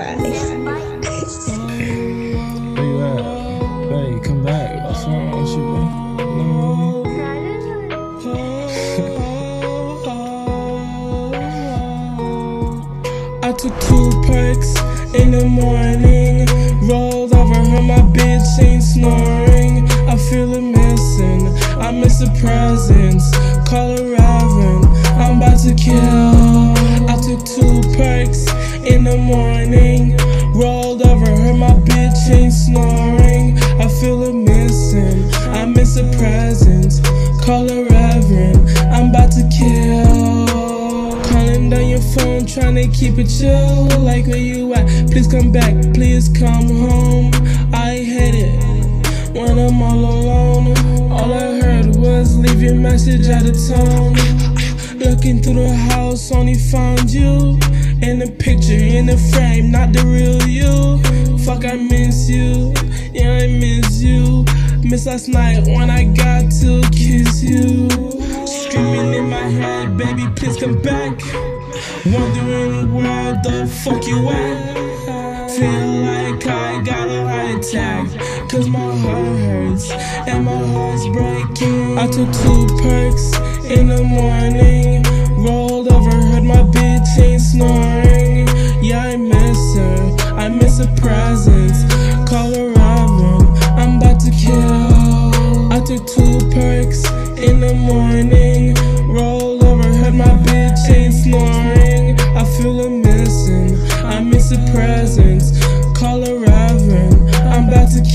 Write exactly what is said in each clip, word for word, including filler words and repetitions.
Where you at? Babe, come back. What's wrong with you, bro? No. I took two perks in the morning, rolled over, heard my bitch ain't snoring. I feel it missing, I miss the presence. Call a Reverend, I'm about to kill. I took two perks in the morning, rolled over, heard my bitch ain't snoring. I feel it missing, I miss the presence. Call a Reverend, I'm about to kill. Calling down your phone, tryna keep it chill. Like where you at? Please come back, please come home. I hate it when I'm all alone. All I heard was leave your message out of tone. Looking through the house, only found you in the picture, in the frame, not the real you. Fuck, I miss you, yeah, I miss you. Miss last night when I got to kiss you. Screaming in my head, baby, please come back. Wondering where the fuck you at. Feel like I got a heart attack, cause my heart hurts and my heart's breaking. I took two perks in the morning, rolled over, heard my bitch ain't snoring. Yeah, I miss her, I miss her presence. Call her Reverend, I'm about to kill. I took two perks in the morning, rolled over, heard my bitch ain't snoring. I feel her missing, I miss her presence. Call her Reverend, I'm about to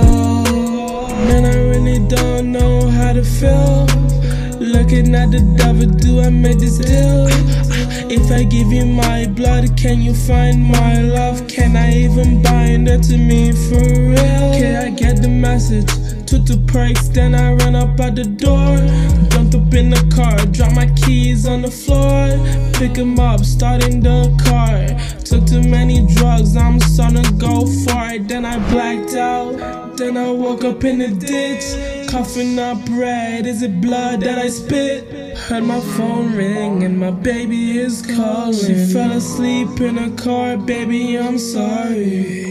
kill. Man, I really don't know how to feel. Looking at the devil, do I make this deal? If I give you my blood, can you find my love? Can I even bind it to me for real? Can I get the message? Took the perks, then I ran up out the door. Jumped up in the car, dropped my keys on the floor. Pick 'em up, starting the car. Took too many drugs, I'm starting to go for it. Then I blacked out, then I woke up in the ditch, coughing up red. Is it blood that I spit? Heard my phone ring and my baby is calling. She fell asleep in her car, baby, I'm sorry.